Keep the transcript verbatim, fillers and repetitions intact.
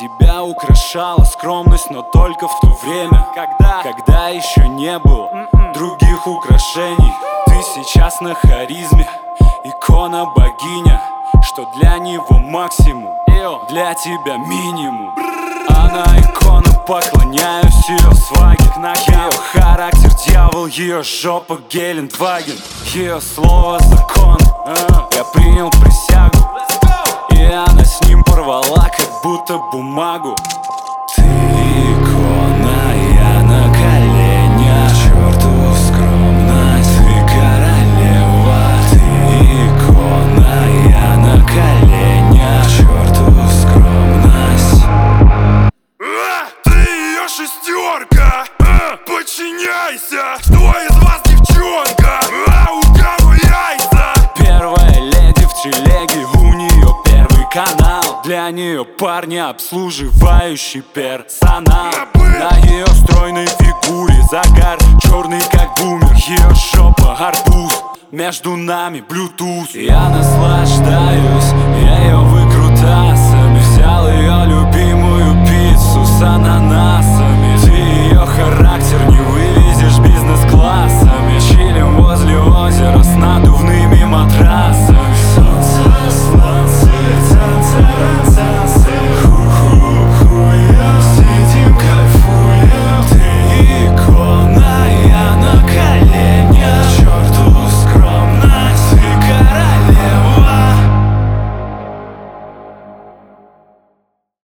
Тебя украшала скромность, но только в то время, Когда, когда еще не было других украшений. Ты сейчас на харизме, икона богиня, что для него максимум, для тебя минимум. Она икона, поклоняюсь ее сваге. Ее характер дьявол, ее жопа Гелендваген. Ее слово закон, я принял присягу, и она с ним порвала, как будто бумагу. Ты икона, я на коленях, черту скромность, ты королева. Ты икона, я на коленях, черту скромность. А, ты ее шестерка, а, подчиняйся. Кто из вас девчонка? А, у кого яйца? Первая леди в телеге, у нее первый канал. Для нее парни, обслуживающий персонал. На ее стройной фигуре загар черный, как бумер. Ее жопа арбуз, между нами блютуз. Я наслаждаюсь, я ее выкрутасами. Взял ее любимую пиццу с ананасом.